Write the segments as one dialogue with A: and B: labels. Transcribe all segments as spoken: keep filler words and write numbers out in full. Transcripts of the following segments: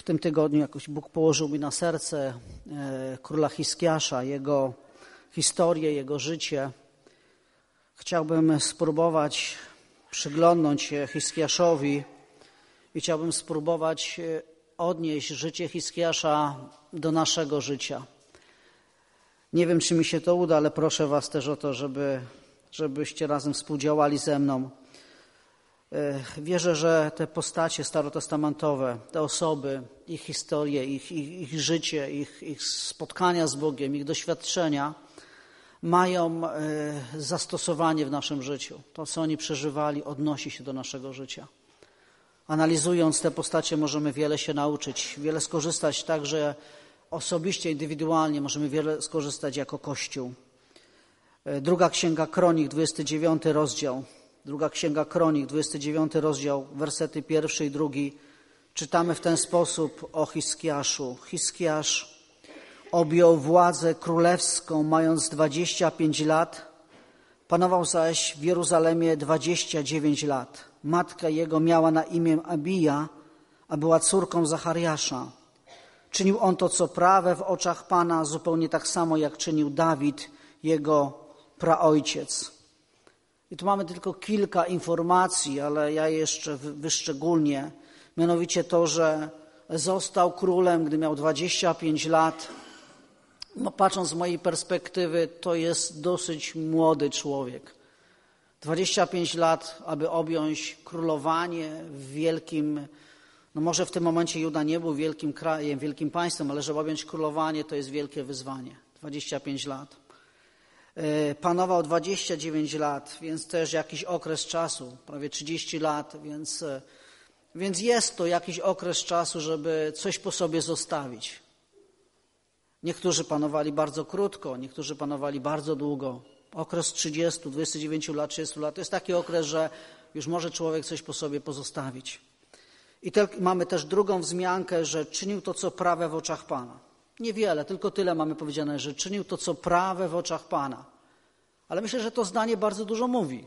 A: tym tygodniu jakoś Bóg położył mi na serce króla Hiskiasza, jego historię, jego życie. Chciałbym spróbować przyglądnąć się Hiskiaszowi i chciałbym spróbować odnieść życie Hiskiasza do naszego życia. Nie wiem, czy mi się to uda, ale proszę was też o to, żeby, żebyście razem współdziałali ze mną. Wierzę, że te postacie starotestamentowe, te osoby, ich historie, ich, ich, ich życie, ich, ich spotkania z Bogiem, ich doświadczenia mają zastosowanie w naszym życiu. To, co oni przeżywali, odnosi się do naszego życia. Analizując te postacie możemy wiele się nauczyć, wiele skorzystać także osobiście, indywidualnie, możemy wiele skorzystać jako Kościół. Druga Księga Kronik, dwudziesty dziewiąty rozdział. Druga Księga Kronik, dwudziesty dziewiąty rozdział, wersety pierwszy i drugi. Czytamy w ten sposób o Hiskiaszu. Hiskiasz objął władzę królewską, mając dwadzieścia pięć lat. Panował zaś w Jeruzalemie dwadzieścia dziewięć lat. Matka jego miała na imię Abija, a była córką Zachariasza. Czynił on to, co prawe w oczach Pana, zupełnie tak samo, jak czynił Dawid, jego praojciec. I tu mamy tylko kilka informacji, ale ja jeszcze wyszczególnię. Mianowicie to, że został królem, gdy miał dwadzieścia pięć lat. No, patrząc z mojej perspektywy, to jest dosyć młody człowiek. dwadzieścia pięć lat, aby objąć królowanie w wielkim, no może w tym momencie Juda nie był wielkim krajem, wielkim państwem, ale żeby objąć królowanie, to jest wielkie wyzwanie. dwadzieścia pięć lat. Panował dwadzieścia dziewięć lat, więc też jakiś okres czasu, prawie trzydzieści lat, więc, więc jest to jakiś okres czasu, żeby coś po sobie zostawić. Niektórzy panowali bardzo krótko, niektórzy panowali bardzo długo. Okres trzydziestu, dwudziestu dziewięciu lat, trzydziestu lat to jest taki okres, że już może człowiek coś po sobie pozostawić. I te, mamy też drugą wzmiankę, że czynił to, co prawe w oczach Pana. Niewiele, tylko tyle mamy powiedziane, że czynił to, co prawe w oczach Pana. Ale myślę, że to zdanie bardzo dużo mówi.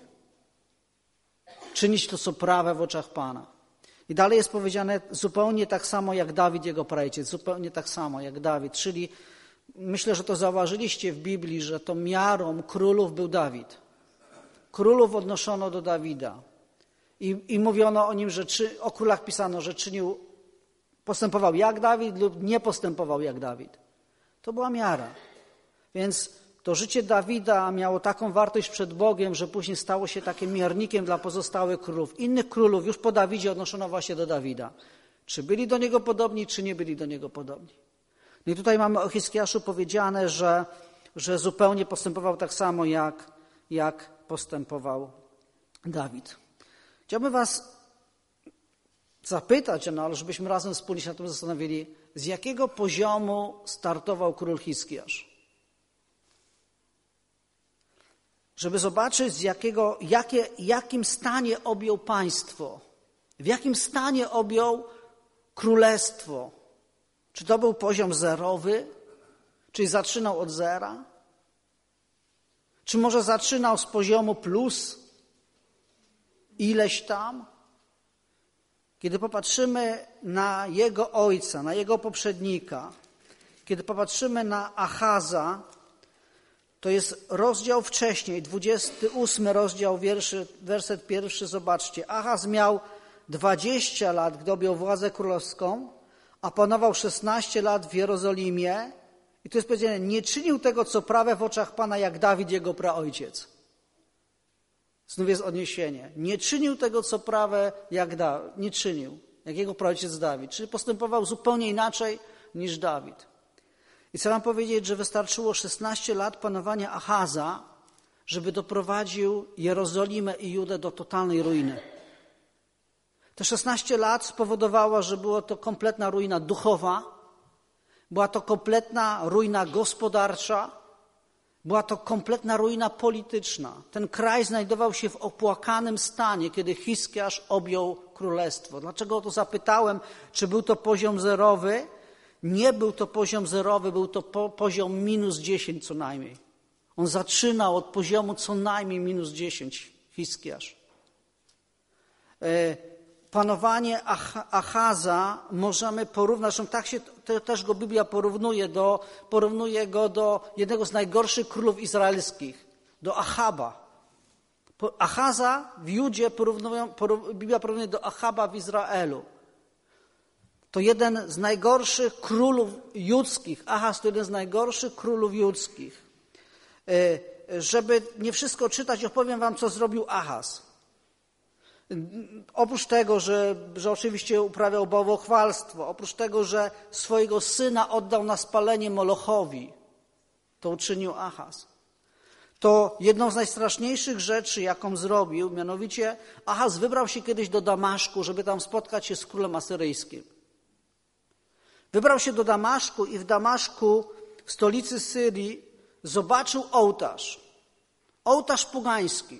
A: Czynić to, co prawe w oczach Pana. I dalej jest powiedziane zupełnie tak samo jak Dawid, jego praojciec. Zupełnie tak samo jak Dawid. Czyli myślę, że to zauważyliście w Biblii, że to miarą królów był Dawid. Królów odnoszono do Dawida. I, i mówiono o nim, że czy, o królach pisano, że czynił, postępował jak Dawid lub nie postępował jak Dawid. To była miara. Więc to życie Dawida miało taką wartość przed Bogiem, że później stało się takim miernikiem dla pozostałych królów. Innych królów już po Dawidzie odnoszono właśnie do Dawida. Czy byli do niego podobni, czy nie byli do niego podobni. No i tutaj mamy o Hiskiaszu powiedziane, że, że zupełnie postępował tak samo, jak, jak postępował Dawid. Chciałbym was zapytać, no, ale żebyśmy razem wspólnie się na tym zastanowili, z jakiego poziomu startował król Hiskiasz? Żeby zobaczyć, z jakiego, jakie, jakim stanie objął państwo, w jakim stanie objął królestwo. Czy to był poziom zerowy? Czyli zaczynał od zera? Czy może zaczynał z poziomu plus ileś tam? Kiedy popatrzymy na jego ojca, na jego poprzednika, kiedy popatrzymy na Achaza, to jest rozdział wcześniej, dwudziesty ósmy rozdział, wierszy, werset pierwszy, zobaczcie. Achaz miał dwadzieścia lat, gdy objął władzę królewską, a panował szesnaście lat w Jerozolimie. I tu jest powiedziane, nie czynił tego, co prawe w oczach Pana, jak Dawid, jego praojciec. Znów jest odniesienie. Nie czynił tego, co prawe, jak Dawid. Nie czynił, jak jego praojciec Dawid. Czyli postępował zupełnie inaczej niż Dawid. I chcę wam powiedzieć, że wystarczyło szesnaście lat panowania Achaza, żeby doprowadził Jerozolimę i Judę do totalnej ruiny. Te szesnaście lat spowodowało, że była to kompletna ruina duchowa, była to kompletna ruina gospodarcza, była to kompletna ruina polityczna. Ten kraj znajdował się w opłakanym stanie, kiedy Hiskiasz objął królestwo. Dlaczego o to zapytałem, czy był to poziom zerowy? Nie był to poziom zerowy, był to po, poziom minus dziesięć co najmniej. On zaczynał od poziomu co najmniej minus dziesięć, Hiskiasz. panowanie Achaza możemy porównać, zresztą tak się to, też go Biblia porównuje, do, porównuje go do jednego z najgorszych królów izraelskich, do Achaba. Achaza w Judzie porównują, porów, Biblia porównuje do Achaba w Izraelu. To jeden z najgorszych królów judzkich. Achaz to jeden z najgorszych królów judzkich. Żeby nie wszystko czytać, opowiem wam, co zrobił Achaz. Oprócz tego, że, że oczywiście uprawiał bałwochwalstwo, oprócz tego, że swojego syna oddał na spalenie Molochowi, to uczynił Achaz. To jedną z najstraszniejszych rzeczy, jaką zrobił, mianowicie Achaz wybrał się kiedyś do Damaszku, żeby tam spotkać się z królem asyryjskim. Wybrał się do Damaszku i w Damaszku, w stolicy Syrii, zobaczył ołtarz. Ołtarz pogański.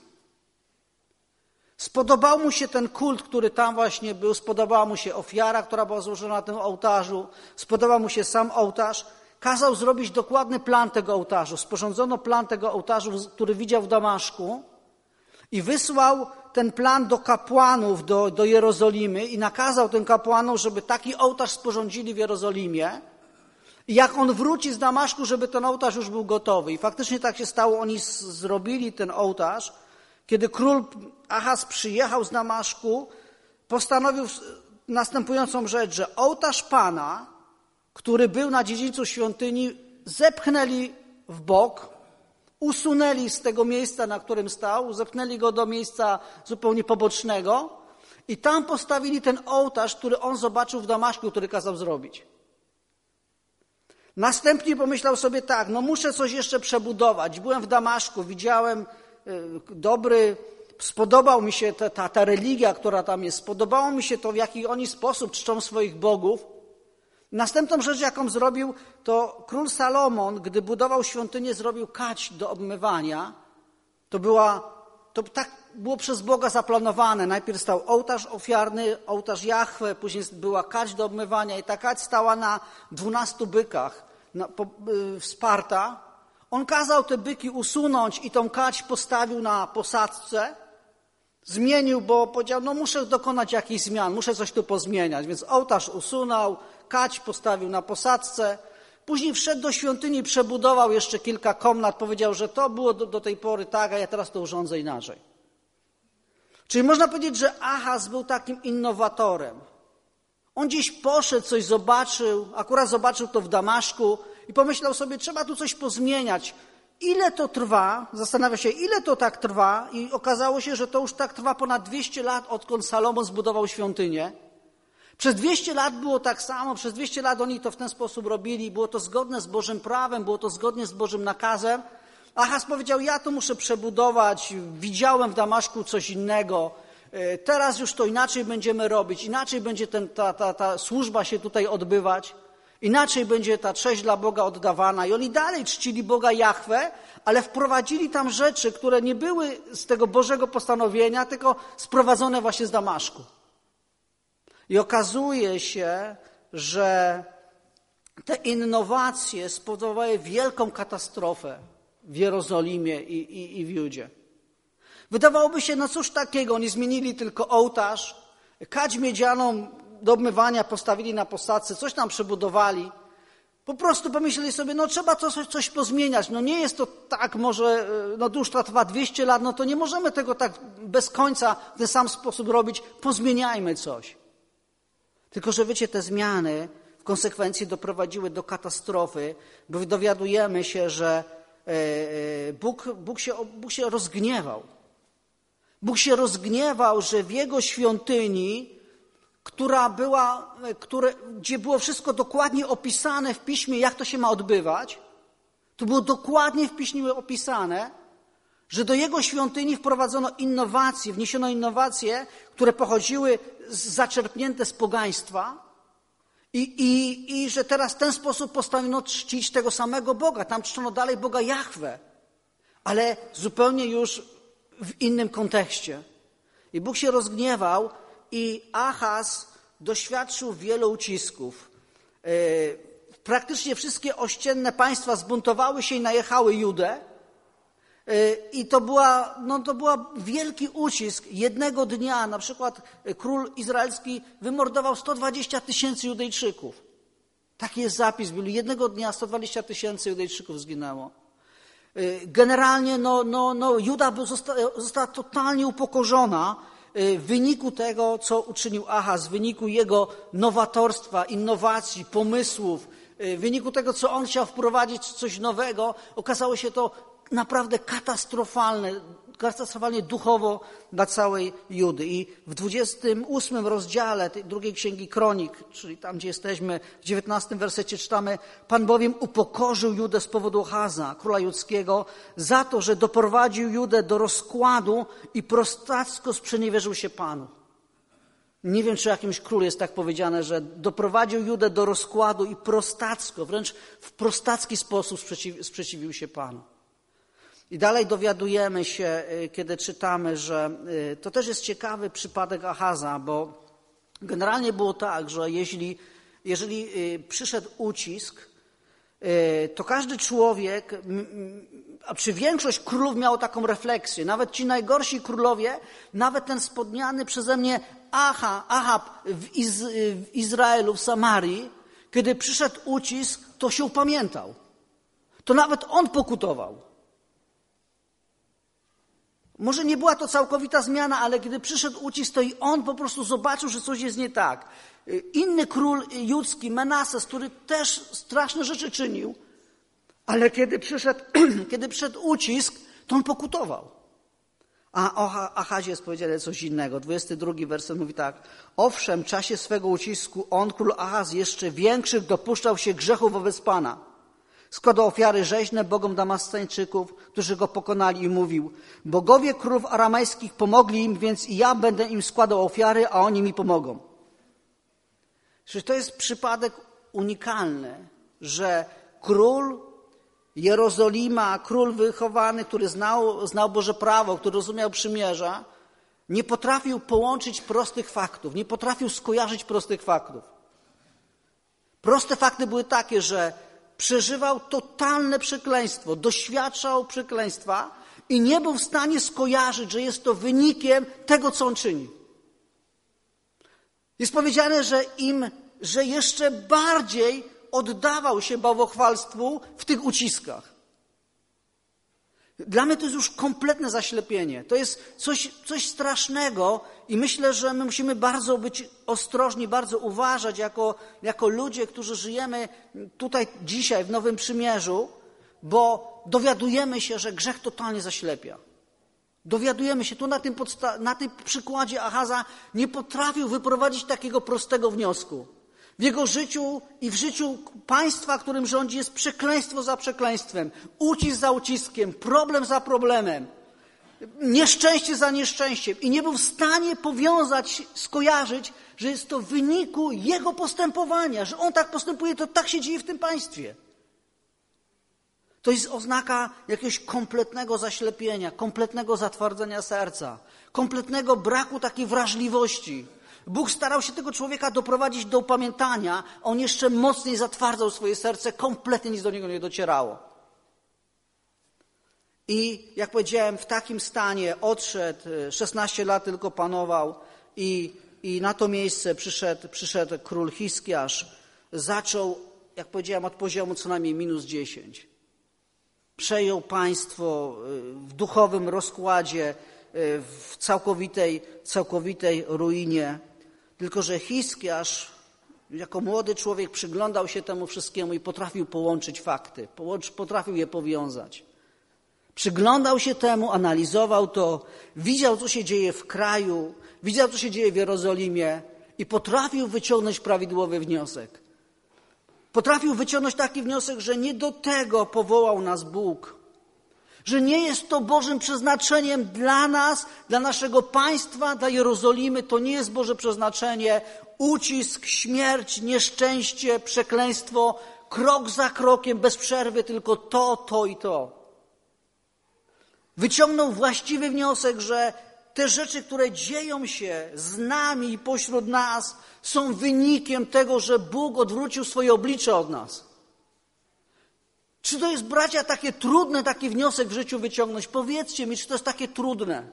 A: Spodobał mu się ten kult, który tam właśnie był, spodobała mu się ofiara, która była złożona na tym ołtarzu, spodobał mu się sam ołtarz. Kazał zrobić dokładny plan tego ołtarzu. Sporządzono plan tego ołtarzu, który widział w Damaszku i wysłał ten plan do kapłanów do, do Jerozolimy i nakazał tym kapłanom, żeby taki ołtarz sporządzili w Jerozolimie. I jak on wróci z Damaszku, żeby ten ołtarz już był gotowy. I faktycznie tak się stało, oni z, zrobili ten ołtarz. Kiedy król Achaz przyjechał z Damaszku, postanowił następującą rzecz, że ołtarz Pana, który był na dziedzińcu świątyni, zepchnęli w bok, usunęli z tego miejsca, na którym stał, zepchnęli go do miejsca zupełnie pobocznego i tam postawili ten ołtarz, który on zobaczył w Damaszku, który kazał zrobić. Następnie pomyślał sobie tak, no muszę coś jeszcze przebudować. Byłem w Damaszku, widziałem dobry, spodobał mi się ta, ta, ta religia, która tam jest, spodobało mi się to, w jaki oni sposób czczą swoich bogów. Następną rzecz, jaką zrobił, to król Salomon, gdy budował świątynię, zrobił kać do obmywania. To była, to tak było przez Boga zaplanowane. Najpierw stał ołtarz ofiarny, ołtarz Jahwe, później była kać do obmywania i ta kać stała na dwunastu bykach na, po, yy, wsparta. On kazał te byki usunąć i tą kać postawił na posadzce. Zmienił, bo powiedział, no muszę dokonać jakichś zmian, muszę coś tu pozmieniać. Więc ołtarz usunął, kać postawił na posadzce. Później wszedł do świątyni, przebudował jeszcze kilka komnat, powiedział, że to było do, do tej pory tak, a ja teraz to urządzę inaczej. Czyli można powiedzieć, że Achaz był takim innowatorem. On gdzieś poszedł, coś zobaczył, akurat zobaczył to w Damaszku i pomyślał sobie, trzeba tu coś pozmieniać. Ile to trwa? Zastanawia się, ile to tak trwa i okazało się, że to już tak trwa ponad dwieście lat, odkąd Salomon zbudował świątynię. Przez dwieście lat było tak samo, przez dwieście lat oni to w ten sposób robili, było to zgodne z Bożym prawem, było to zgodnie z Bożym nakazem. Achaz powiedział, ja to muszę przebudować, widziałem w Damaszku coś innego, teraz już to inaczej będziemy robić, inaczej będzie ten, ta, ta, ta służba się tutaj odbywać, inaczej będzie ta cześć dla Boga oddawana. I oni dalej czcili Boga Jahwe, ale wprowadzili tam rzeczy, które nie były z tego Bożego postanowienia, tylko sprowadzone właśnie z Damaszku. I okazuje się, że te innowacje spowodowały wielką katastrofę w Jerozolimie i, i, i w Judzie. Wydawałoby się, no cóż takiego, oni zmienili tylko ołtarz, kać miedzianą do obmywania postawili na posadzce, coś tam przebudowali. Po prostu pomyśleli sobie, no trzeba coś, coś pozmieniać, no nie jest to tak może, no już to trwa dwieście lat, no to nie możemy tego tak bez końca w ten sam sposób robić, pozmieniajmy coś. Tylko że wiecie, te zmiany w konsekwencji doprowadziły do katastrofy, bo dowiadujemy się, że Bóg, Bóg, się, Bóg się rozgniewał. Bóg się rozgniewał, że w Jego świątyni, która była, które, gdzie było wszystko dokładnie opisane w Piśmie, jak to się ma odbywać, to było dokładnie w Piśmie opisane, że do Jego świątyni wprowadzono innowacje, wniesiono innowacje, które pochodziły z, zaczerpnięte z pogaństwa i, i, i że teraz w ten sposób postanowiono czcić tego samego Boga. Tam czczono dalej Boga Jahwe, ale zupełnie już w innym kontekście. I Bóg się rozgniewał i Achaz doświadczył wielu ucisków. Yy, praktycznie wszystkie ościenne państwa zbuntowały się i najechały Judę. I to była, no to była wielki ucisk. Jednego dnia na przykład król izraelski wymordował sto dwadzieścia tysięcy Judejczyków. Taki jest zapis. Byli jednego dnia sto dwadzieścia tysięcy Judejczyków zginęło. Generalnie no, no, no, Juda została, została totalnie upokorzona w wyniku tego, co uczynił Ahaz, w wyniku jego nowatorstwa, innowacji, pomysłów, w wyniku tego, co on chciał wprowadzić coś nowego. Okazało się to naprawdę katastrofalne, katastrofalnie duchowo dla całej Judy. I w dwudziestym ósmym rozdziale tej drugiej księgi Kronik, czyli tam, gdzie jesteśmy, w dziewiętnastym wersecie czytamy: Pan bowiem upokorzył Judę z powodu Ahaza, króla judzkiego, za to, że doprowadził Judę do rozkładu i prostacko sprzeniewierzył się Panu. Nie wiem, czy o jakimś królu jest tak powiedziane, że doprowadził Judę do rozkładu i prostacko, wręcz w prostacki sposób sprzeciw, sprzeciwił się Panu. I dalej dowiadujemy się, kiedy czytamy, że to też jest ciekawy przypadek Ahaza, bo generalnie było tak, że jeśli, jeżeli przyszedł ucisk, to każdy człowiek, a czy większość królów miało taką refleksję, nawet ci najgorsi królowie, nawet ten spodniany przeze mnie Aha, Ahab w, Iz, w Izraelu, w Samarii, kiedy przyszedł ucisk, to się upamiętał. To nawet on pokutował. Może nie była to całkowita zmiana, ale kiedy przyszedł ucisk, to i on po prostu zobaczył, że coś jest nie tak. Inny król judzki, Menases, który też straszne rzeczy czynił, ale kiedy przyszedł, kiedy przyszedł ucisk, to on pokutował. A o Ahazie jest powiedziane coś innego. dwudziesty drugi werset mówi tak: owszem, w czasie swego ucisku on, król Ahaz, jeszcze większych dopuszczał się grzechów wobec Pana. Składał ofiary rzeźne bogom Damasceńczyków, którzy go pokonali, i mówił: bogowie królów aramejskich pomogli im, więc i ja będę im składał ofiary, a oni mi pomogą. Czyli to jest przypadek unikalny, że król Jerozolima, król wychowany, który znał, znał Boże prawo, który rozumiał przymierza, nie potrafił połączyć prostych faktów, nie potrafił skojarzyć prostych faktów. Proste fakty były takie, że przeżywał totalne przekleństwo, doświadczał przekleństwa i nie był w stanie skojarzyć, że jest to wynikiem tego, co on czyni. Jest powiedziane, że im, że jeszcze bardziej oddawał się bałwochwalstwu w tych uciskach. Dla mnie to jest już kompletne zaślepienie. To jest coś, coś strasznego i myślę, że my musimy bardzo być ostrożni, bardzo uważać jako, jako ludzie, którzy żyjemy tutaj dzisiaj w Nowym Przymierzu, bo dowiadujemy się, że grzech totalnie zaślepia. Dowiadujemy się, tu na tym, podsta- na tym przykładzie Ahaza nie potrafił wyprowadzić takiego prostego wniosku. W jego życiu i w życiu państwa, którym rządzi, jest przekleństwo za przekleństwem, ucisk za uciskiem, problem za problemem, nieszczęście za nieszczęściem. I nie był w stanie powiązać, skojarzyć, że jest to w wyniku jego postępowania, że on tak postępuje, to tak się dzieje w tym państwie. To jest oznaka jakiegoś kompletnego zaślepienia, kompletnego zatwardzenia serca, kompletnego braku takiej wrażliwości. Bóg starał się tego człowieka doprowadzić do upamiętania, a on jeszcze mocniej zatwardzał swoje serce, kompletnie nic do niego nie docierało. I jak powiedziałem, w takim stanie odszedł, szesnaście lat tylko panował i, i na to miejsce przyszedł, przyszedł król Hiskiasz. Zaczął, jak powiedziałem, od poziomu co najmniej minus dziesięć. Przejął państwo w duchowym rozkładzie, w całkowitej, całkowitej ruinie. Tylko że Hiskiasz jako młody człowiek przyglądał się temu wszystkiemu i potrafił połączyć fakty, potrafił je powiązać. Przyglądał się temu, analizował to, widział, co się dzieje w kraju, widział, co się dzieje w Jerozolimie i potrafił wyciągnąć prawidłowy wniosek. Potrafił wyciągnąć taki wniosek, że nie do tego powołał nas Bóg, że nie jest to Bożym przeznaczeniem dla nas, dla naszego państwa, dla Jerozolimy. To nie jest Boże przeznaczenie. Ucisk, śmierć, nieszczęście, przekleństwo, krok za krokiem, bez przerwy, tylko to, to i to. Wyciągnął właściwy wniosek, że te rzeczy, które dzieją się z nami i pośród nas, są wynikiem tego, że Bóg odwrócił swoje oblicze od nas. Czy to jest, bracia, takie trudne, taki wniosek w życiu wyciągnąć? Powiedzcie mi, czy to jest takie trudne?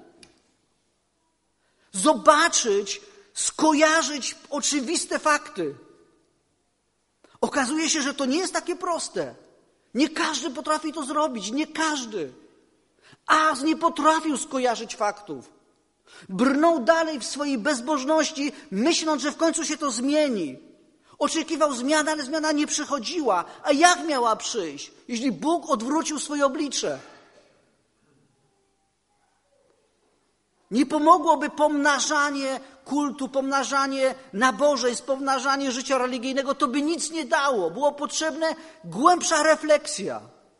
A: Zobaczyć, skojarzyć oczywiste fakty. Okazuje się, że to nie jest takie proste. Nie każdy potrafi to zrobić, nie każdy. Ahaz nie potrafił skojarzyć faktów. Brnął dalej w swojej bezbożności, myśląc, że w końcu się to zmieni. Oczekiwał zmiany, ale zmiana nie przychodziła. A jak miała przyjść, jeśli Bóg odwrócił swoje oblicze? Nie pomogłoby pomnażanie kultu, pomnażanie nabożeństw, pomnażanie życia religijnego. To by nic nie dało. Było potrzebne głębsza refleksja.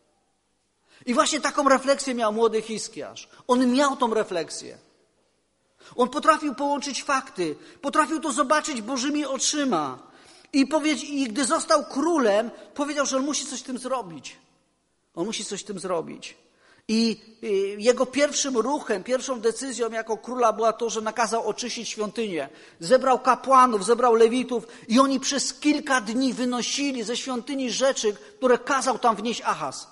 A: I właśnie taką refleksję miał młody Hiskiarz. On miał tą refleksję. On potrafił połączyć fakty, potrafił to zobaczyć Bożymi oczyma. I, powiedz, I gdy został królem, powiedział, że on musi coś z tym zrobić. On musi coś z tym zrobić. I jego pierwszym ruchem, pierwszą decyzją jako króla była to, że nakazał oczyścić świątynię. Zebrał kapłanów, zebrał lewitów i oni przez kilka dni wynosili ze świątyni rzeczy, które kazał tam wnieść Ahaz.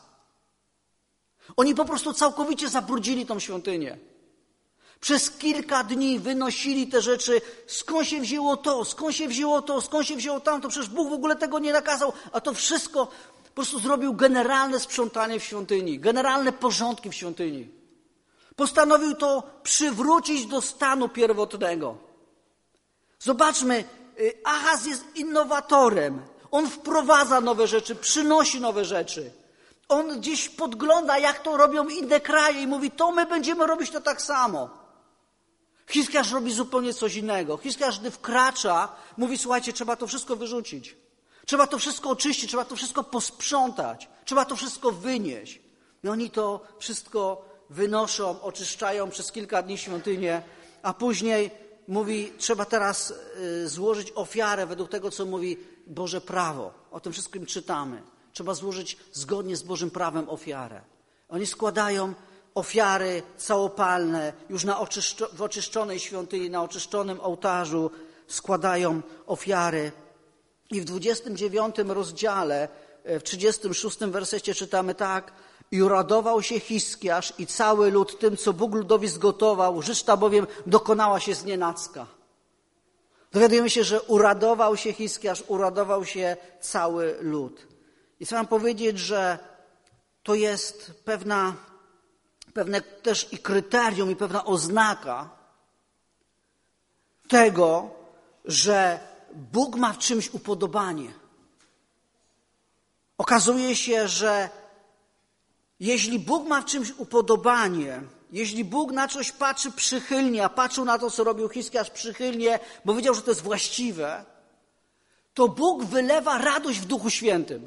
A: Oni po prostu całkowicie zabrudzili tą świątynię. Przez kilka dni wynosili te rzeczy, skąd się wzięło to, skąd się wzięło to, skąd się wzięło tamto. Przecież Bóg w ogóle tego nie nakazał, a to wszystko po prostu zrobił generalne sprzątanie w świątyni, generalne porządki w świątyni. Postanowił to przywrócić do stanu pierwotnego. Zobaczmy, Ahaz jest innowatorem. On wprowadza nowe rzeczy, przynosi nowe rzeczy. On gdzieś podgląda, jak to robią inne kraje i mówi, to my będziemy robić to tak samo. Hiskiarz robi zupełnie coś innego. Hiskiarz, gdy wkracza, mówi, słuchajcie, trzeba to wszystko wyrzucić. Trzeba to wszystko oczyścić, trzeba to wszystko posprzątać. Trzeba to wszystko wynieść. I oni to wszystko wynoszą, oczyszczają przez kilka dni świątynię, a później mówi, trzeba teraz złożyć ofiarę według tego, co mówi Boże prawo. O tym wszystkim czytamy. Trzeba złożyć zgodnie z Bożym prawem ofiarę. Oni składają ofiary całopalne, już na oczyszczo- w oczyszczonej świątyni, na oczyszczonym ołtarzu składają ofiary. I w dwudziestym dziewiątym rozdziale, w trzydziestym szóstym wersecie czytamy tak: i uradował się Hiskiarz i cały lud tym, co Bóg ludowi zgotował, rzecz ta bowiem dokonała się znienacka. Dowiadujemy się, że uradował się Hiskiarz, uradował się cały lud. I chcę wam powiedzieć, że to jest pewna, pewne też i kryterium, i pewna oznaka tego, że Bóg ma w czymś upodobanie. Okazuje się, że jeśli Bóg ma w czymś upodobanie, jeśli Bóg na coś patrzy przychylnie, a patrzył na to, co robił Hiskiarz przychylnie, bo wiedział, że to jest właściwe, to Bóg wylewa radość w Duchu Świętym.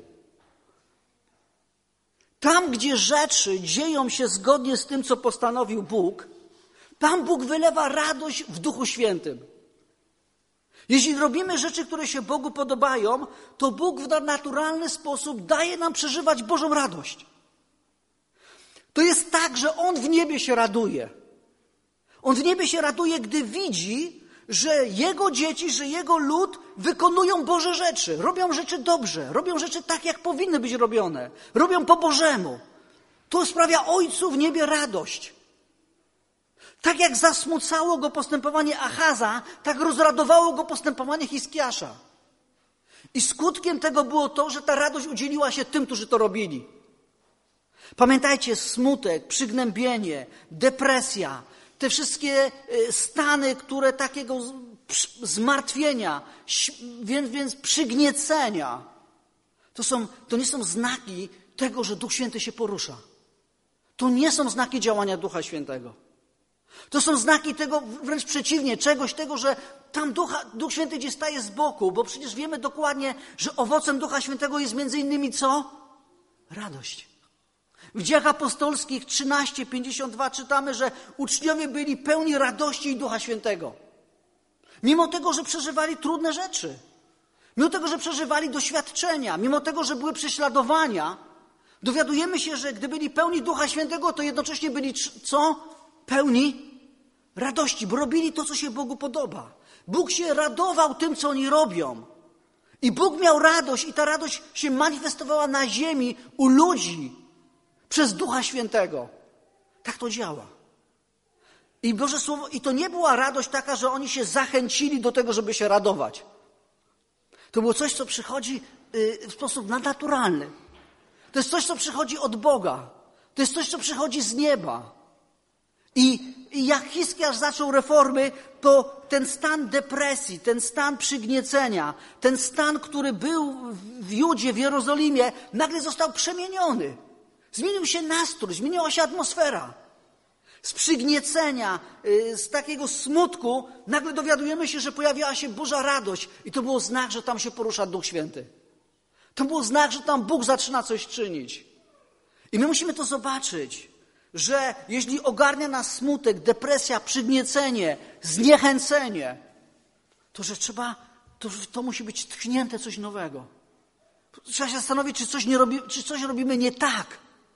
A: Tam, gdzie rzeczy dzieją się zgodnie z tym, co postanowił Bóg, tam Bóg wylewa radość w Duchu Świętym. Jeśli robimy rzeczy, które się Bogu podobają, to Bóg w naturalny sposób daje nam przeżywać Bożą radość. To jest tak, że On w niebie się raduje. On w niebie się raduje, gdy widzi, że Jego dzieci, że Jego lud wykonują Boże rzeczy. Robią rzeczy dobrze, robią rzeczy tak, jak powinny być robione. Robią po Bożemu. To sprawia Ojcu w niebie radość. Tak jak zasmucało go postępowanie Ahaza, tak rozradowało go postępowanie Hiskiasza. I skutkiem tego było to, że ta radość udzieliła się tym, którzy to robili. Pamiętajcie, smutek, przygnębienie, depresja, te wszystkie stany, które takiego zmartwienia, więc, więc przygniecenia, to, są, to nie są znaki tego, że Duch Święty się porusza. To nie są znaki działania Ducha Świętego. To są znaki tego, wręcz przeciwnie, czegoś tego, że tam Ducha, Duch Święty gdzieś staje z boku, bo przecież wiemy dokładnie, że owocem Ducha Świętego jest między innymi co? Radość. W Dziejach Apostolskich trzynaście pięćdziesiąt dwa czytamy, że uczniowie byli pełni radości i Ducha Świętego. Mimo tego, że przeżywali trudne rzeczy. Mimo tego, że przeżywali doświadczenia. Mimo tego, że były prześladowania. Dowiadujemy się, że gdy byli pełni Ducha Świętego, to jednocześnie byli co? Pełni radości, bo robili to, co się Bogu podoba. Bóg się radował tym, co oni robią. I Bóg miał radość i ta radość się manifestowała na ziemi u ludzi przez Ducha Świętego. Tak to działa. I Boże Słowo, i to nie była radość taka, że oni się zachęcili do tego, żeby się radować. To było coś, co przychodzi w sposób nadnaturalny. To jest coś, co przychodzi od Boga. To jest coś, co przychodzi z nieba. I, i jak Hiskiasz zaczął reformy, to ten stan depresji, ten stan przygniecenia, ten stan, który był w Judzie, w Jerozolimie, nagle został przemieniony. Zmienił się nastrój, zmieniła się atmosfera. Z przygniecenia, z takiego smutku, nagle dowiadujemy się, że pojawiała się Boża radość. I to był znak, że tam się porusza Duch Święty. To był znak, że tam Bóg zaczyna coś czynić. I my musimy to zobaczyć, że jeśli ogarnia nas smutek, depresja, przygniecenie, zniechęcenie, to że trzeba, to, że to musi być tchnięte coś nowego. Trzeba się zastanowić, czy coś, nie robi, czy coś robimy nie tak.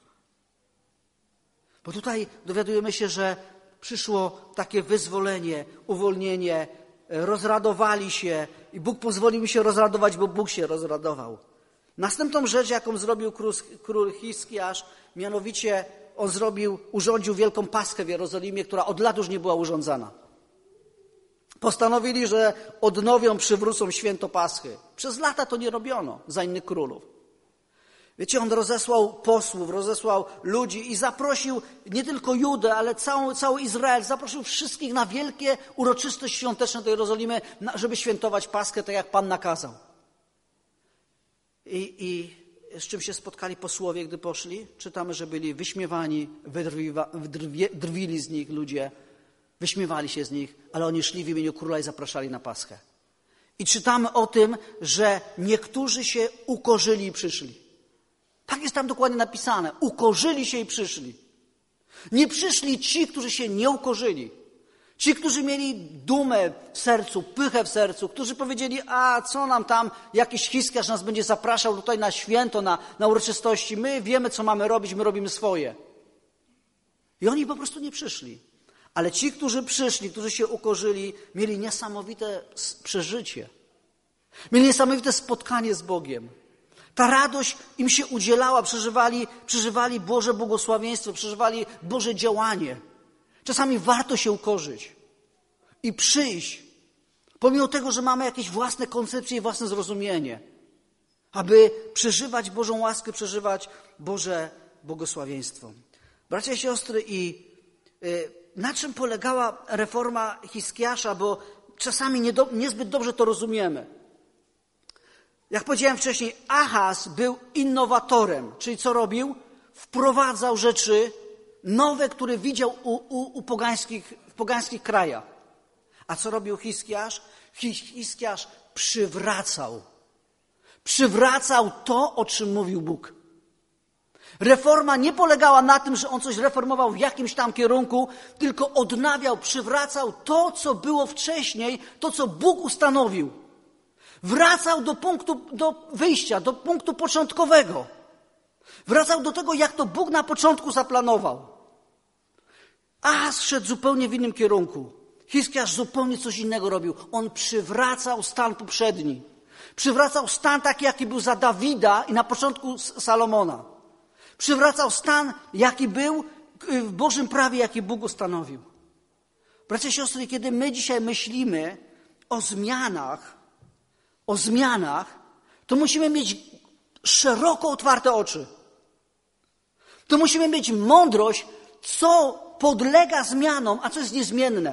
A: Bo tutaj dowiadujemy się, że przyszło takie wyzwolenie, uwolnienie, rozradowali się i Bóg pozwolił mi się rozradować, bo Bóg się rozradował. Następną rzecz, jaką zrobił król, król Hiskiasz, mianowicie on zrobił, urządził wielką paschę w Jerozolimie, która od lat już nie była urządzana. Postanowili, że odnowią, przywrócą święto Paschy. Przez lata to nie robiono za innych królów. Wiecie, on rozesłał posłów, rozesłał ludzi i zaprosił nie tylko Judę, ale cały, cały Izrael, zaprosił wszystkich na wielkie uroczystość świąteczne do Jerozolimy, żeby świętować Paschę tak, jak Pan nakazał. I, i z czym się spotkali posłowie, gdy poszli? Czytamy, że byli wyśmiewani, wydrwiwa, wydrwie, drwili z nich ludzie, wyśmiewali się z nich, ale oni szli w imieniu króla i zapraszali na Paschę. I czytamy o tym, że niektórzy się ukorzyli i przyszli. Tak jest tam dokładnie napisane. Ukorzyli się i przyszli. Nie przyszli ci, którzy się nie ukorzyli. Ci, którzy mieli dumę w sercu, pychę w sercu, którzy powiedzieli, a co nam tam, jakiś Hiskiasz nas będzie zapraszał tutaj na święto, na, na uroczystości. My wiemy, co mamy robić, my robimy swoje. I oni po prostu nie przyszli. Ale ci, którzy przyszli, którzy się ukorzyli, mieli niesamowite przeżycie. Mieli niesamowite spotkanie z Bogiem. Ta radość im się udzielała, przeżywali, przeżywali Boże błogosławieństwo, przeżywali Boże działanie. Czasami warto się ukorzyć i przyjść, pomimo tego, że mamy jakieś własne koncepcje i własne zrozumienie, aby przeżywać Bożą łaskę, przeżywać Boże błogosławieństwo. Bracia i siostry, i y, na czym polegała reforma Hiskiasza, bo czasami nie do, niezbyt dobrze to rozumiemy. Jak powiedziałem wcześniej, Ahaz był innowatorem, czyli co robił? Wprowadzał rzeczy nowe, które widział u, u, u pogańskich, w pogańskich krajach. A co robił Hiskiasz? Hiskiasz przywracał. Przywracał to, o czym mówił Bóg. Reforma nie polegała na tym, że on coś reformował w jakimś tam kierunku, tylko odnawiał, przywracał to, co było wcześniej, to, co Bóg ustanowił. Wracał do punktu, do wyjścia, do punktu początkowego. Wracał do tego, jak to Bóg na początku zaplanował. Ahaz szedł zupełnie w innym kierunku. Hiskiasz zupełnie coś innego robił. On przywracał stan poprzedni. Przywracał stan taki, jaki był za Dawida i na początku Salomona. Przywracał stan, jaki był w Bożym prawie, jaki Bóg ustanowił. Bracia i siostry, kiedy my dzisiaj myślimy o zmianach, o zmianach, to musimy mieć szeroko otwarte oczy. To musimy mieć mądrość, co podlega zmianom, a co jest niezmienne.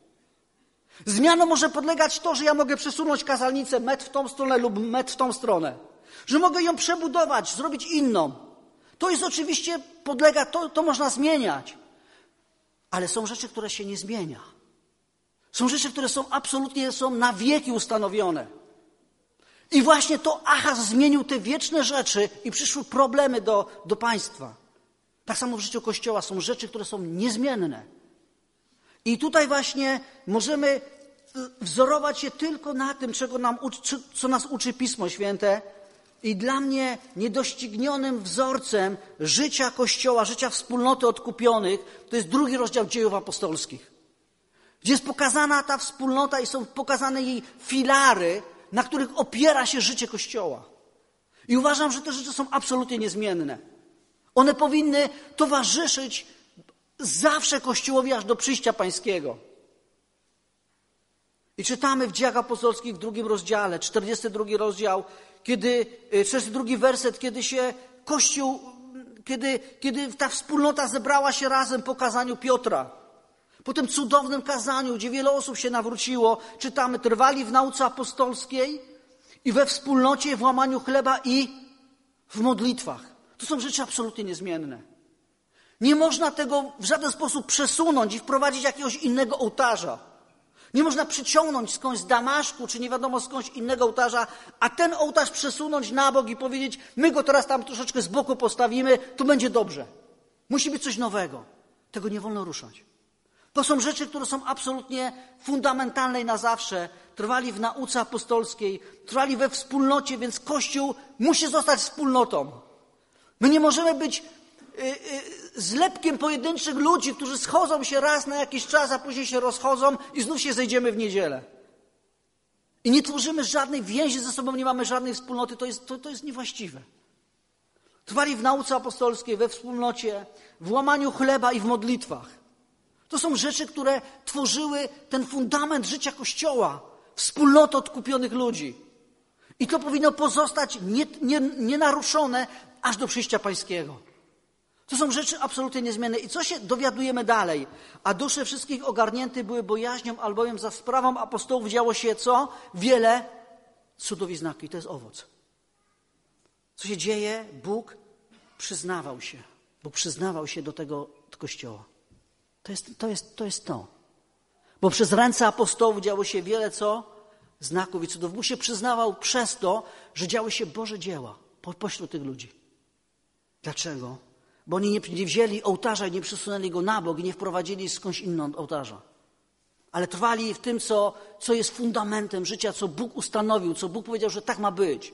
A: Zmianom może podlegać to, że ja mogę przesunąć kazalnicę metr w tą stronę lub metr w tą stronę. Że mogę ją przebudować, zrobić inną. To jest oczywiście, podlega, to, to można zmieniać. Ale są rzeczy, które się nie zmienia. Są rzeczy, które są absolutnie, są na wieki ustanowione. I właśnie to Ahaz zmienił te wieczne rzeczy i przyszły problemy do, do państwa. Tak samo w życiu Kościoła są rzeczy, które są niezmienne. I tutaj właśnie możemy wzorować się tylko na tym, czego nam uczy, co nas uczy Pismo Święte. I dla mnie niedoścignionym wzorcem życia Kościoła, życia wspólnoty odkupionych, to jest drugi rozdział Dziejów Apostolskich. Gdzie jest pokazana ta wspólnota i są pokazane jej filary, na których opiera się życie Kościoła. I uważam, że te rzeczy są absolutnie niezmienne. One powinny towarzyszyć zawsze Kościołowi aż do przyjścia Pańskiego. I czytamy w Dziejach Apostolskich w drugim rozdziale, czterdziesty drugi rozdział, kiedy, czterdziesty drugi werset, kiedy się Kościół, kiedy, kiedy ta wspólnota zebrała się razem po kazaniu Piotra. Po tym cudownym kazaniu, gdzie wiele osób się nawróciło, czytamy, trwali w nauce apostolskiej i we wspólnocie, w łamaniu chleba i w modlitwach. To są rzeczy absolutnie niezmienne. Nie można tego w żaden sposób przesunąć i wprowadzić jakiegoś innego ołtarza. Nie można przyciągnąć skądś z Damaszku, czy nie wiadomo skądś innego ołtarza, a ten ołtarz przesunąć na bok i powiedzieć, my go teraz tam troszeczkę z boku postawimy, to będzie dobrze. Musi być coś nowego. Tego nie wolno ruszać. To są rzeczy, które są absolutnie fundamentalne i na zawsze. Trwali w nauce apostolskiej, trwali we wspólnocie, więc Kościół musi zostać wspólnotą. My nie możemy być y, y, zlepkiem pojedynczych ludzi, którzy schodzą się raz na jakiś czas, a później się rozchodzą i znów się zejdziemy w niedzielę. I nie tworzymy żadnej więzi ze sobą, nie mamy żadnej wspólnoty. To jest, to, to jest niewłaściwe. Trwali w nauce apostolskiej, we wspólnocie, w łamaniu chleba i w modlitwach. To są rzeczy, które tworzyły ten fundament życia Kościoła, wspólnotę odkupionych ludzi. I to powinno pozostać nie, nie, nienaruszone aż do przyjścia Pańskiego. To są rzeczy absolutnie niezmienne. I co się dowiadujemy dalej? A dusze wszystkich ogarnięte były bojaźnią, albowiem za sprawą apostołów działo się co? Wiele cudów i znaków. I to jest owoc. Co się dzieje? Bóg przyznawał się. Bóg przyznawał się do tego Kościoła. To jest, to jest, to jest to. Bo przez ręce apostołów działo się wiele co? Znaków i cudów. Bóg się przyznawał przez to, że działy się Boże dzieła po, pośród tych ludzi. Dlaczego? Bo oni nie, nie wzięli ołtarza i nie przesunęli go na bok i nie wprowadzili skądś innego ołtarza. Ale trwali w tym, co, co jest fundamentem życia, co Bóg ustanowił, co Bóg powiedział, że tak ma być.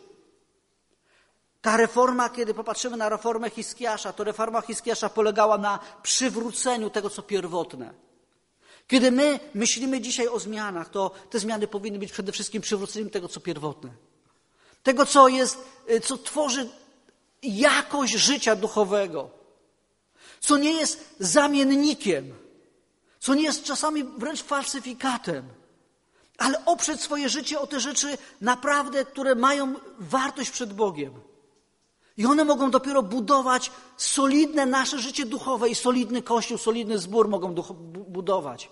A: Ta reforma, kiedy popatrzymy na reformę Hiskiasza, to reforma Hiskiasza polegała na przywróceniu tego, co pierwotne. Kiedy my myślimy dzisiaj o zmianach, to te zmiany powinny być przede wszystkim przywróceniem tego, co pierwotne. Tego, co jest, co tworzy jakość życia duchowego. Co nie jest zamiennikiem. Co nie jest czasami wręcz falsyfikatem. Ale oprzeć swoje życie o te rzeczy naprawdę, które mają wartość przed Bogiem. I one mogą dopiero budować solidne nasze życie duchowe i solidny Kościół, solidny zbór mogą duch- budować.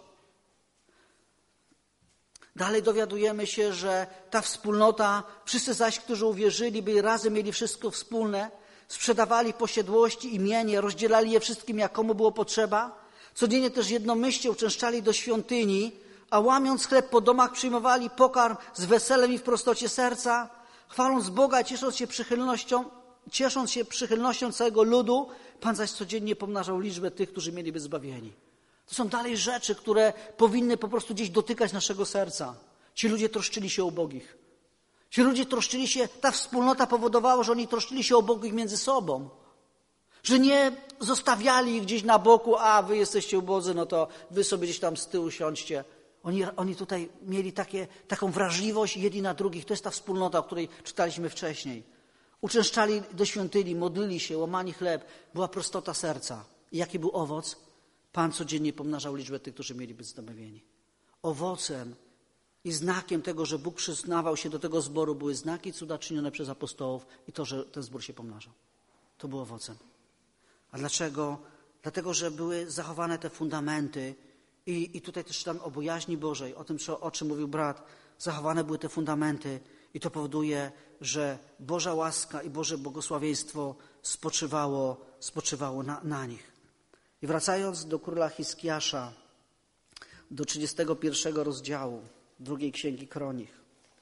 A: Dalej dowiadujemy się, że ta wspólnota, wszyscy zaś, którzy uwierzyli, byli razem, mieli wszystko wspólne, sprzedawali posiadłości, imienie, rozdzielali je wszystkim, jak komu było potrzeba. Codziennie też jednomyślnie uczęszczali do świątyni, a łamiąc chleb po domach przyjmowali pokarm z weselem i w prostocie serca, chwaląc Boga, ciesząc się przychylnością, ciesząc się przychylnością całego ludu, Pan zaś codziennie pomnażał liczbę tych, którzy mieli być zbawieni. To są dalej rzeczy, które powinny po prostu gdzieś dotykać naszego serca. Ci ludzie troszczyli się o ubogich. Ci ludzie troszczyli się, ta wspólnota powodowała, że oni troszczyli się o ubogich między sobą. Że nie zostawiali ich gdzieś na boku, a wy jesteście ubodzy, no to wy sobie gdzieś tam z tyłu siądźcie. Oni, oni tutaj mieli takie, taką wrażliwość jedni na drugich. To jest ta wspólnota, o której czytaliśmy wcześniej. Uczęszczali do świątyni, modlili się, łamani chleb. Była prostota serca. I jaki był owoc? Pan codziennie pomnażał liczbę tych, którzy mieli być zbawieni. Owocem i znakiem tego, że Bóg przyznawał się do tego zboru, były znaki, cuda czynione przez apostołów i to, że ten zbór się pomnażał. To było owocem. A dlaczego? Dlatego, że były zachowane te fundamenty i, i tutaj też czytam o bojaźni Bożej, o tym, co, o czym mówił brat. Zachowane były te fundamenty i to powoduje, że Boża łaska i Boże błogosławieństwo spoczywało, spoczywało na, na nich. I wracając do króla Hiskiasza, do trzydziestego pierwszego rozdziału drugiej księgi Kronik.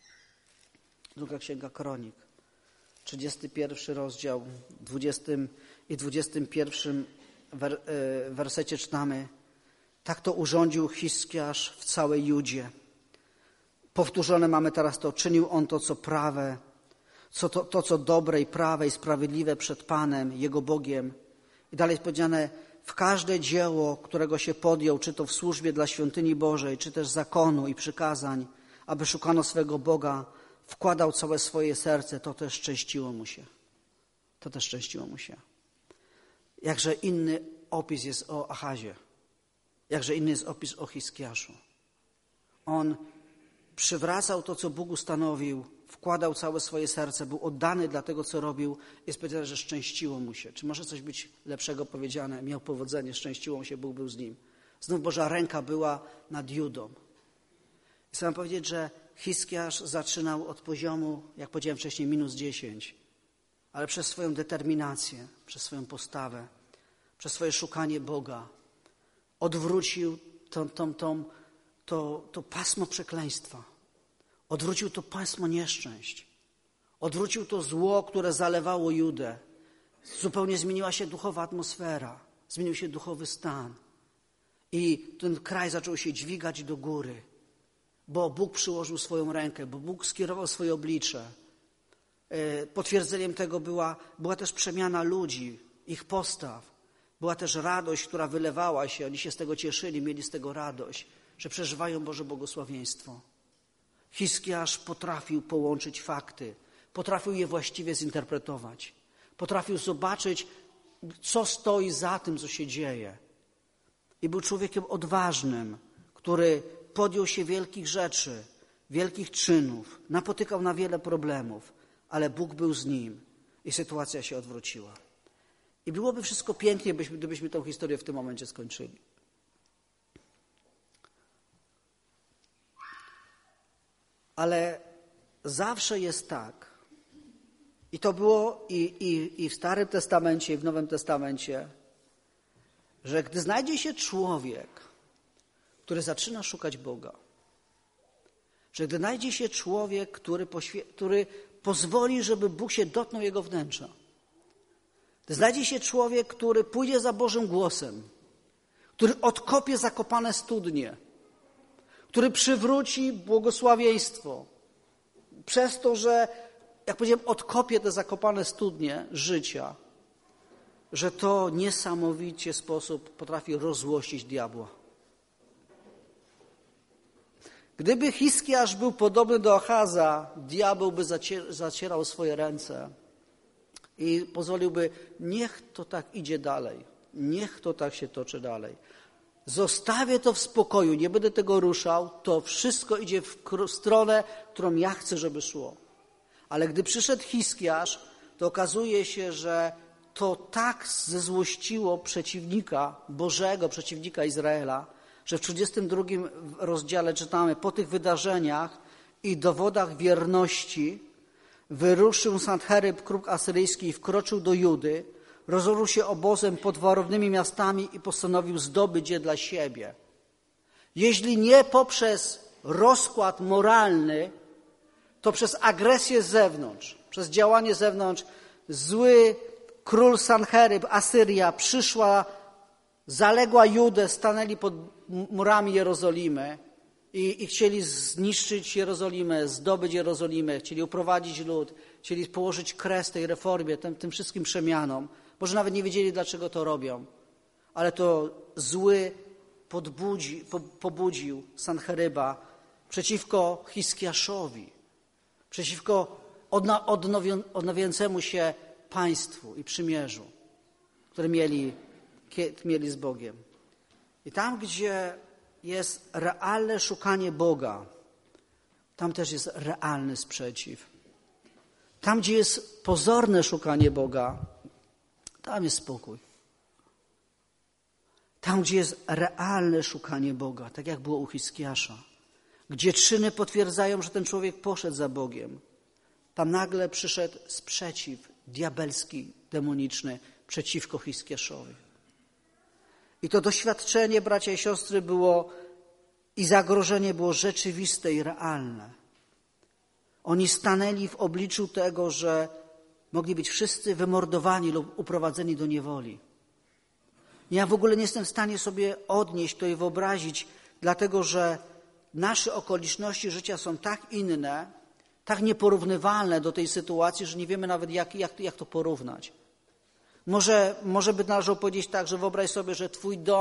A: Druga księga Kronik. trzydziesty pierwszy rozdział, dwudziestym i dwudziestym pierwszym wer, wersecie czytamy: tak to urządził Hiskiasz w całej Judzie. Powtórzone mamy teraz to: czynił on to, co prawe, co to, to, co dobre i prawe i sprawiedliwe przed Panem, Jego Bogiem. I dalej jest powiedziane: w każde dzieło, którego się podjął, czy to w służbie dla świątyni Bożej, czy też zakonu i przykazań, aby szukano swego Boga, wkładał całe swoje serce, to też szczęściło mu się. To też szczęściło mu się. Jakże inny opis jest o Achazie. Jakże inny jest opis o Hiskiaszu. On przywracał to, co Bóg ustanowił, wkładał całe swoje serce, był oddany dla tego, co robił. Jest powiedziane, że szczęściło mu się. Czy może coś być lepszego powiedziane? Miał powodzenie, szczęściło mu się, Bóg był z nim. Znów Boża ręka była nad Judą. Chcę wam powiedzieć, że Hiskiasz zaczynał od poziomu, jak powiedziałem wcześniej, minus dziesięć. Ale przez swoją determinację, przez swoją postawę, przez swoje szukanie Boga odwrócił tą, tą, tą, to, to pasmo przekleństwa. Odwrócił to pasmo nieszczęść. Odwrócił to zło, które zalewało Judę. Zupełnie zmieniła się duchowa atmosfera. Zmienił się duchowy stan. I ten kraj zaczął się dźwigać do góry. Bo Bóg przyłożył swoją rękę, bo Bóg skierował swoje oblicze. Potwierdzeniem tego była, była też przemiana ludzi, ich postaw. Była też radość, która wylewała się. Oni się z tego cieszyli, mieli z tego radość, że przeżywają Boże błogosławieństwo. Hiskiasz potrafił połączyć fakty, potrafił je właściwie zinterpretować. Potrafił zobaczyć, co stoi za tym, co się dzieje. I był człowiekiem odważnym, który podjął się wielkich rzeczy, wielkich czynów, napotykał na wiele problemów, ale Bóg był z nim i sytuacja się odwróciła. I byłoby wszystko pięknie, gdybyśmy tę historię w tym momencie skończyli. Ale zawsze jest tak, i to było i, i, i w Starym Testamencie, i w Nowym Testamencie, że gdy znajdzie się człowiek, który zaczyna szukać Boga, że gdy znajdzie się człowiek, który, poświe- który pozwoli, żeby Bóg się dotknął jego wnętrza, gdy znajdzie się człowiek, który pójdzie za Bożym głosem, który odkopie zakopane studnie, który przywróci błogosławieństwo przez to, że, jak powiedziałem, odkopie te zakopane studnie życia, że to niesamowicie sposób potrafi rozzłościć diabła. Gdyby Hiskiasz był podobny do Achaza, diabeł by zacierał swoje ręce i pozwoliłby, niech to tak idzie dalej, niech to tak się toczy dalej. Zostawię to w spokoju, nie będę tego ruszał, to wszystko idzie w stronę, którą ja chcę, żeby szło. Ale gdy przyszedł Hiskiasz, to okazuje się, że to tak zezłościło przeciwnika Bożego, przeciwnika Izraela, że w trzydziestym drugim rozdziale czytamy: po tych wydarzeniach i dowodach wierności wyruszył Sancheryb, król asyryjski, i wkroczył do Judy, rozłożył się obozem pod warownymi miastami i postanowił zdobyć je dla siebie. Jeśli nie poprzez rozkład moralny, to przez agresję z zewnątrz, przez działanie z zewnątrz, zły król Sancheryb, Asyria, przyszła, zaległa Judę, stanęli pod murami Jerozolimy i, i chcieli zniszczyć Jerozolimę, zdobyć Jerozolimę, chcieli uprowadzić lud, chcieli położyć kres tej reformie, tym, tym wszystkim przemianom. Może nawet nie wiedzieli, dlaczego to robią, ale to zły podbudzi, po, pobudził Sancheryba przeciwko Hiskiaszowi, przeciwko odna, odnowią, odnawiającemu się państwu i przymierzu, które mieli, mieli z Bogiem. I tam, gdzie jest realne szukanie Boga, tam też jest realny sprzeciw. Tam, gdzie jest pozorne szukanie Boga, tam jest spokój. Tam, gdzie jest realne szukanie Boga, tak jak było u Hiskiasza, gdzie czyny potwierdzają, że ten człowiek poszedł za Bogiem, tam nagle przyszedł sprzeciw diabelski, demoniczny przeciwko Hiskiaszowi. I to doświadczenie, bracia i siostry, było i zagrożenie było rzeczywiste i realne. Oni stanęli w obliczu tego, że mogli być wszyscy wymordowani lub uprowadzeni do niewoli. Ja w ogóle nie jestem w stanie sobie odnieść to i wyobrazić, dlatego że nasze okoliczności życia są tak inne, tak nieporównywalne do tej sytuacji, że nie wiemy nawet, jak, jak, jak to porównać. Może, może by należało powiedzieć tak, że wyobraź sobie, że twój dom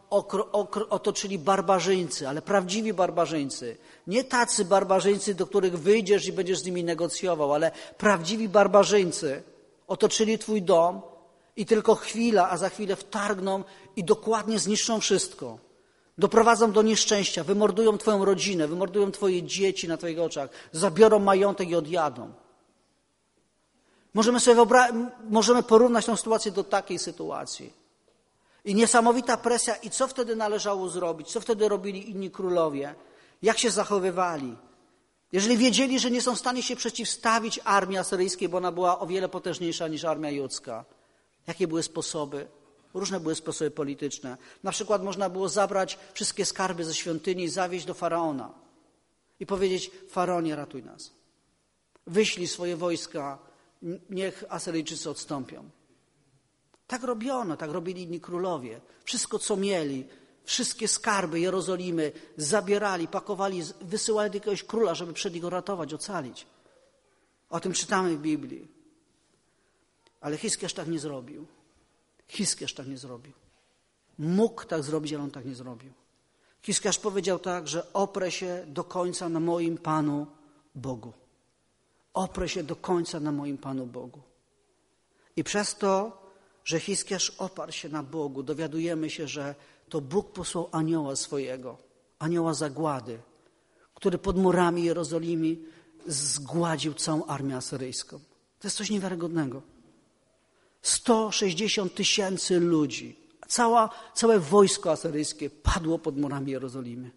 A: okro, okro, otoczyli barbarzyńcy, ale prawdziwi barbarzyńcy. Nie tacy barbarzyńcy, do których wyjdziesz i będziesz z nimi negocjował, ale prawdziwi barbarzyńcy otoczyli twój dom i tylko chwila, a za chwilę wtargną i dokładnie zniszczą wszystko. Doprowadzą do nieszczęścia, wymordują twoją rodzinę, wymordują twoje dzieci na twoich oczach, zabiorą majątek i odjadą. Możemy sobie wyobra- możemy porównać tę sytuację do takiej sytuacji. I niesamowita presja. I co wtedy należało zrobić? Co wtedy robili inni królowie? Jak się zachowywali? Jeżeli wiedzieli, że nie są w stanie się przeciwstawić armii asyryjskiej, bo ona była o wiele potężniejsza niż armia judzka. Jakie były sposoby? Różne były sposoby polityczne. Na przykład można było zabrać wszystkie skarby ze świątyni i zawieźć do Faraona. I powiedzieć: Faraonie, ratuj nas. Wyślij swoje wojska, niech Asyryjczycy odstąpią. Tak robiono, tak robili inni królowie. Wszystko, co mieli, wszystkie skarby Jerozolimy zabierali, pakowali, wysyłali do jakiegoś króla, żeby przed nich ratować, ocalić. O tym czytamy w Biblii. Ale Hiskiasz tak nie zrobił. Hiskiasz tak nie zrobił. Mógł tak zrobić, ale on tak nie zrobił. Hiskiasz powiedział tak, że oprę się do końca na moim Panu Bogu. Oprę się do końca na moim Panu Bogu. I przez to, że Hiskiasz oparł się na Bogu, dowiadujemy się, że to Bóg posłał anioła swojego, anioła zagłady, który pod murami Jerozolimy zgładził całą armię asyryjską. To jest coś niewiarygodnego. sto sześćdziesiąt tysięcy ludzi, cała, całe wojsko asyryjskie padło pod murami Jerozolimy.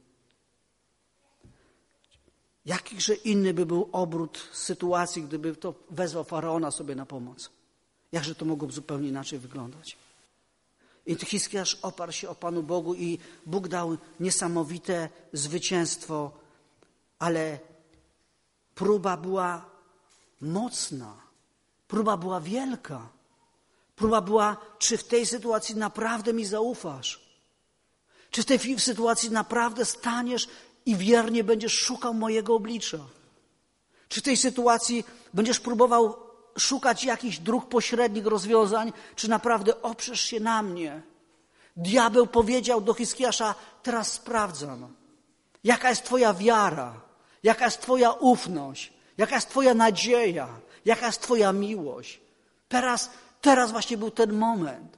A: Jakiże inny by był obrót sytuacji, gdyby to wezwał Faraona sobie na pomoc? Jakże to mogłoby zupełnie inaczej wyglądać? I Hiskiasz oparł się o Panu Bogu i Bóg dał niesamowite zwycięstwo, ale próba była mocna, próba była wielka. Próba była, czy w tej sytuacji naprawdę mi zaufasz? Czy w tej sytuacji naprawdę staniesz i wiernie będziesz szukał mojego oblicza? Czy w tej sytuacji będziesz próbował szukać jakichś dróg pośrednich rozwiązań, czy naprawdę oprzesz się na mnie? Diabeł powiedział do Hiskiasza: teraz sprawdzam, jaka jest twoja wiara, jaka jest twoja ufność, jaka jest twoja nadzieja, jaka jest twoja miłość. Teraz, teraz właśnie był ten moment.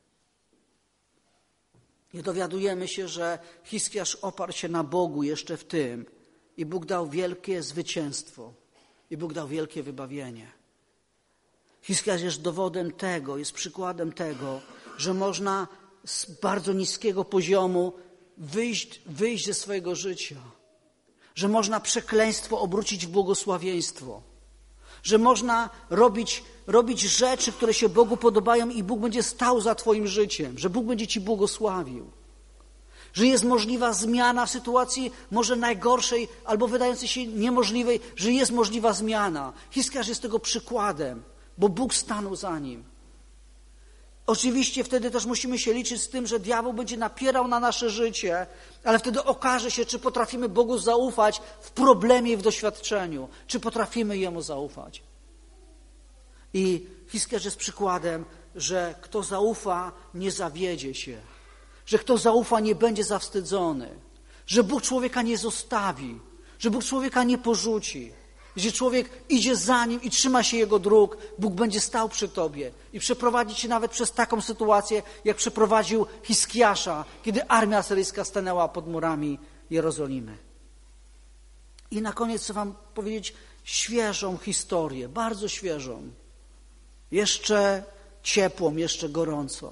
A: I dowiadujemy się, że Hiskiasz oparł się na Bogu jeszcze w tym i Bóg dał wielkie zwycięstwo i Bóg dał wielkie wybawienie. Hiskiasz jest dowodem tego, jest przykładem tego, że można z bardzo niskiego poziomu wyjść, wyjść ze swojego życia, że można przekleństwo obrócić w błogosławieństwo, że można robić, robić rzeczy, które się Bogu podobają i Bóg będzie stał za twoim życiem, że Bóg będzie ci błogosławił, że jest możliwa zmiana w sytuacji może najgorszej albo wydającej się niemożliwej, że jest możliwa zmiana. Hiskiasz jest tego przykładem, bo Bóg stanął za nim. Oczywiście wtedy też musimy się liczyć z tym, że diabeł będzie napierał na nasze życie, ale wtedy okaże się, czy potrafimy Bogu zaufać w problemie i w doświadczeniu, czy potrafimy Jemu zaufać. I Hiskiasz jest przykładem, że kto zaufa, nie zawiedzie się, że kto zaufa, nie będzie zawstydzony, że Bóg człowieka nie zostawi, że Bóg człowieka nie porzuci. Jeśli człowiek idzie za nim i trzyma się jego dróg, Bóg będzie stał przy tobie i przeprowadzi cię nawet przez taką sytuację, jak przeprowadził Hiskiasza, kiedy armia asyryjska stanęła pod murami Jerozolimy. I na koniec chcę wam powiedzieć świeżą historię, bardzo świeżą, jeszcze ciepłą, jeszcze gorącą.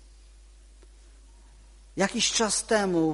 A: Jakiś czas temu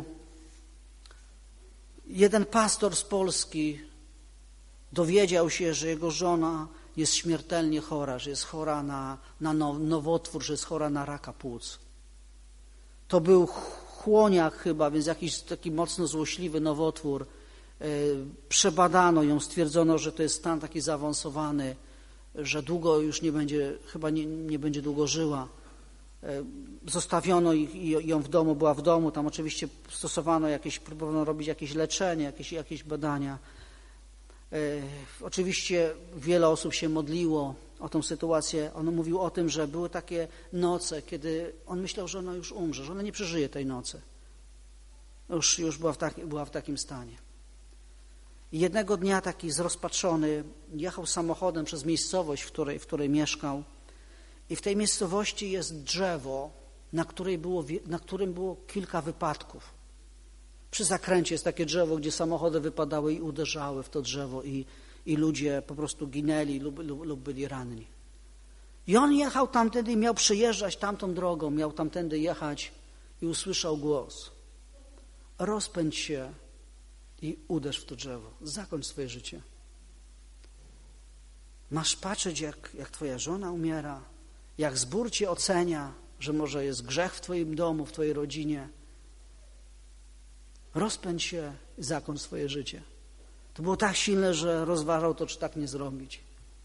A: jeden pastor z Polski dowiedział się, że jego żona jest śmiertelnie chora, że jest chora na, na nowotwór, że jest chora na raka płuc. To był chłoniak chyba, więc jakiś taki mocno złośliwy nowotwór. Przebadano ją, stwierdzono, że to jest stan taki zaawansowany, że długo już nie będzie, chyba nie, nie będzie długo żyła. Zostawiono ją w domu, była w domu, tam oczywiście stosowano jakieś, próbowano robić jakieś leczenie, jakieś, jakieś badania. Oczywiście wiele osób się modliło, o tą sytuację. On mówił o tym, że były takie noce, kiedy on myślał, że ona już umrze, że ona nie przeżyje tej nocy. Już, już była, w taki, była w takim stanie. I jednego dnia taki zrozpaczony jechał samochodem przez miejscowość, w której, w której mieszkał. I w tej miejscowości jest drzewo, na, której było, na którym było kilka wypadków. Przy zakręcie jest takie drzewo, gdzie samochody wypadały i uderzały w to drzewo i, i ludzie po prostu ginęli lub, lub, lub byli ranni. I on jechał tamtędy i miał przejeżdżać tamtą drogą, miał tamtędy jechać i usłyszał głos. Rozpędź się i uderz w to drzewo. Zakończ swoje życie. Masz patrzeć, jak, jak twoja żona umiera, jak zbór cię ocenia, że może jest grzech w twoim domu, w twojej rodzinie. Rozpędź się i zakończ swoje życie. To było tak silne, że rozważał to, czy tak nie zrobić.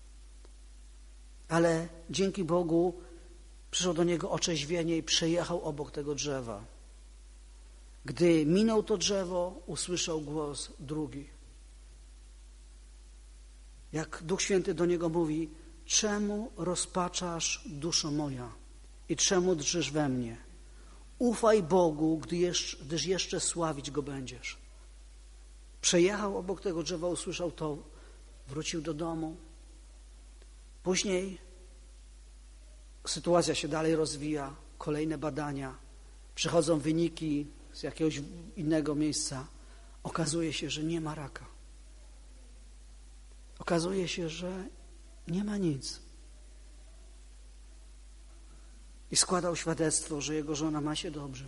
A: Ale dzięki Bogu przyszło do niego otrzeźwienie i przejechał obok tego drzewa. Gdy minął to drzewo, usłyszał głos drugi. Jak Duch Święty do niego mówi: czemu rozpaczasz, duszo moja, i czemu drżysz we mnie? Ufaj Bogu, gdy jeszcze, gdyż jeszcze sławić Go będziesz. Przejechał obok tego drzewa, usłyszał to, wrócił do domu. Później sytuacja się dalej rozwija, kolejne badania, przychodzą wyniki z jakiegoś innego miejsca. Okazuje się, że nie ma raka. Okazuje się, że nie ma nic. I składał świadectwo, że jego żona ma się dobrze.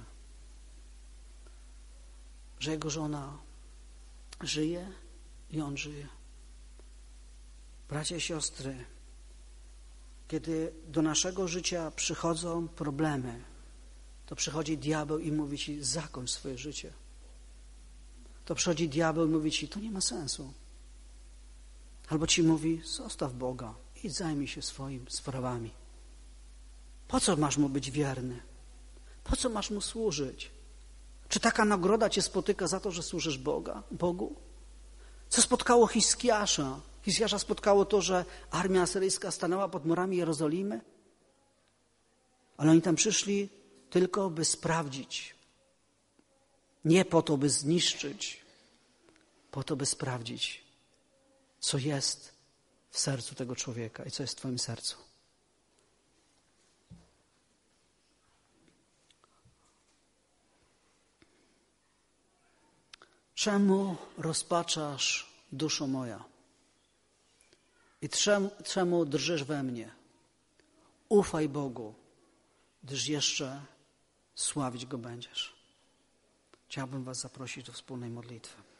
A: Że jego żona żyje i on żyje. Bracia i siostry, kiedy do naszego życia przychodzą problemy, to przychodzi diabeł i mówi ci: zakończ swoje życie. To przychodzi diabeł i mówi ci: to nie ma sensu. Albo ci mówi: zostaw Boga i zajmij się swoimi sprawami. Po co masz Mu być wierny? Po co masz Mu służyć? Czy taka nagroda cię spotyka za to, że służysz Boga, Bogu? Co spotkało Hiskiasza? Hiskiasza spotkało to, że armia asyryjska stanęła pod murami Jerozolimy. Ale oni tam przyszli tylko, by sprawdzić. Nie po to, by zniszczyć, po to, by sprawdzić, co jest w sercu tego człowieka i co jest w twoim sercu. Czemu rozpaczasz, duszo moja? I czemu, czemu drżysz we mnie? Ufaj Bogu, gdyż jeszcze sławić Go będziesz. Chciałbym was zaprosić do wspólnej modlitwy.